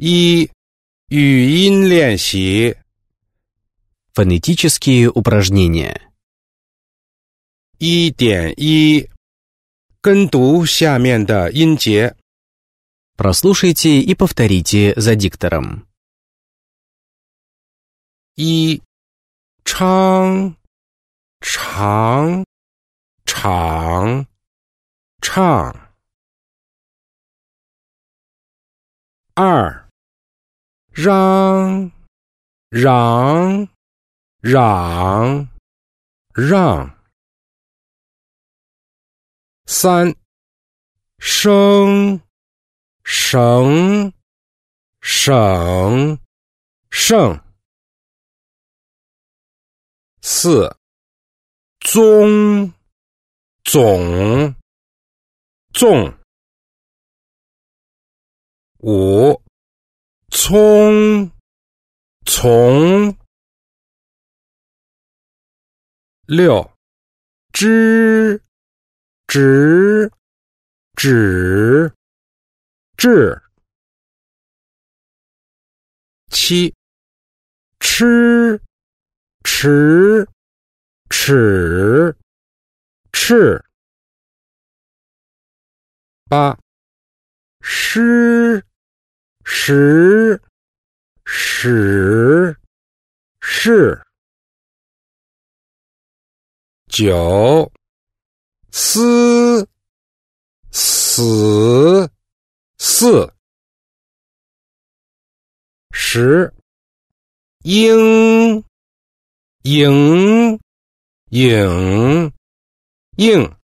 一、语音练习 Фонетические упражнения. 1.1，跟读下面的音节。 Прослушайте и повторите за диктором. 一、唱、长、长、唱。二、让、嚷、嚷、让。三、声、省、省、胜。四、宗、总、纵。五、葱、从。六、知、直、指、治。七、吃、迟、尺、赤。八、诗、时、使、是。九、思、死、似。十、应、影、影、应。